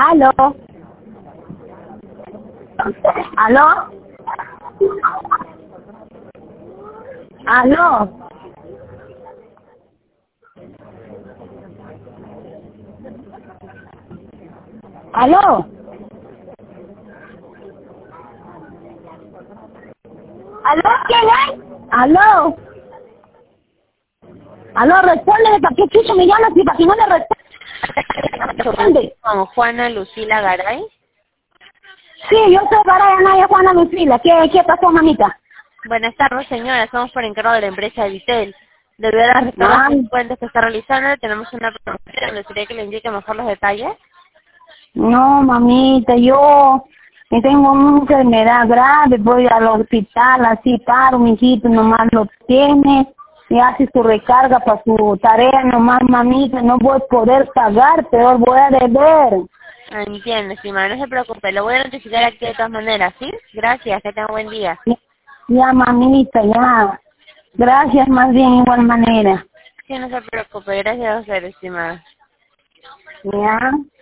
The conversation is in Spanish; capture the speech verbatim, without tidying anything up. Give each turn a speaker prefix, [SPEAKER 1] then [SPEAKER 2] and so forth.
[SPEAKER 1] Aló. Aló. Aló. Aló. ¿Aló? ¿Quién es? ¿Aló? ¿Aló? Respóndeme, ¿para qué chucho me llamas y para que no le responde?
[SPEAKER 2] Con Juana Lucila Garay.
[SPEAKER 1] Sí, yo soy Garay Anaya Juana Lucila. ¿Qué, qué pasó, mamita?
[SPEAKER 2] Buenas tardes, señora. Somos por encargo de la empresa Vitel. Debido a las
[SPEAKER 1] Ah,
[SPEAKER 2] restauraciones cuentas que está realizando, tenemos una promoción. ¿Le gustaría que le indique mejor los detalles?
[SPEAKER 1] no, mamita, yo que tengo una enfermedad grave, voy al hospital, así paro, mi hijito nomás lo tiene y hace su recarga para su tarea nomás, mamita, no voy a poder pagar, peor voy a deber.
[SPEAKER 2] Ah, entiendo, estimada. No se preocupe. Lo voy a notificar aquí de todas maneras, ¿sí? Gracias. Que tenga buen día.
[SPEAKER 1] Ya, mamita, ya. Gracias, más bien, igual manera.
[SPEAKER 2] Sí, no se preocupe. Gracias a usted, estimada.
[SPEAKER 1] Ya.